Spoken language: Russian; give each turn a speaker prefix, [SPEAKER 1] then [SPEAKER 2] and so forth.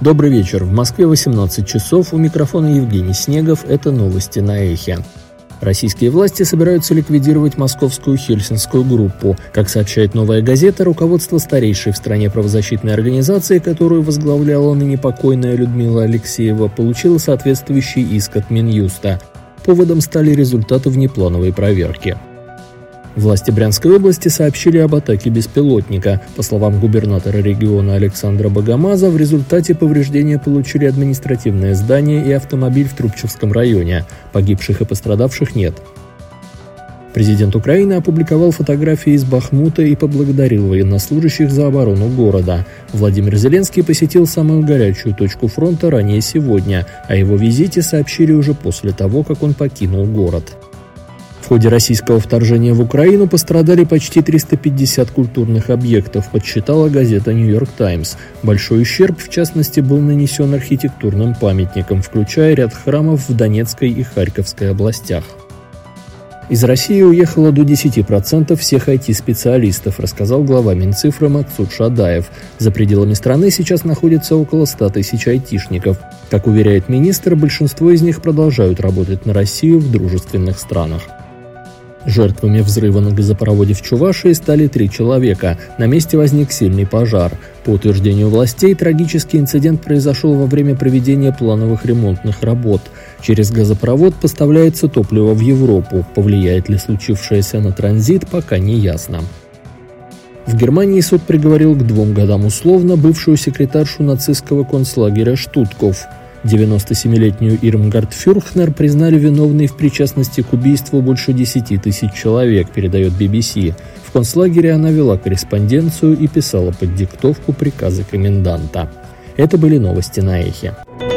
[SPEAKER 1] Добрый вечер. В Москве 18 часов. У микрофона Евгений Снегов. Это новости на Эхе. Российские власти собираются ликвидировать московскую Хельсинскую группу. Как сообщает «Новая газета», руководство старейшей в стране правозащитной организации, которую возглавляла ныне покойная Людмила Алексеева, получило соответствующий иск от Минюста. Поводом стали результаты внеплановой проверки. Власти Брянской области сообщили об атаке беспилотника. По словам губернатора региона Александра Богомаза, в результате повреждения получили административное здание и автомобиль в Трубчевском районе. Погибших и пострадавших нет. Президент Украины опубликовал фотографии из Бахмута и поблагодарил военнослужащих за оборону города. Владимир Зеленский посетил самую горячую точку фронта ранее сегодня. О его визите сообщили уже после того, как он покинул город. В ходе российского вторжения в Украину пострадали почти 350 культурных объектов, подсчитала газета «Нью-Йорк Таймс». Большой ущерб, в частности, был нанесен архитектурным памятникам, включая ряд храмов в Донецкой и Харьковской областях. Из России уехало до 10% всех IT-специалистов, рассказал глава Минцифры Максут Шадаев. За пределами страны сейчас находится около 100 тысяч айтишников. Как уверяет министр, большинство из них продолжают работать на Россию в дружественных странах. Жертвами взрыва на газопроводе в Чувашии стали 3 человека. На месте возник сильный пожар. По утверждению властей, трагический инцидент произошел во время проведения плановых ремонтных работ. Через газопровод поставляется топливо в Европу. Повлияет ли случившееся на транзит, пока не ясно. В Германии суд приговорил к 2 годам условно бывшую секретаршу нацистского концлагеря Штутков. 97-летнюю Ирмгард Фюрхнер признали виновной в причастности к убийству больше 10 тысяч человек, передает BBC. В концлагере она вела корреспонденцию и писала под диктовку приказы коменданта. Это были новости на Эхе.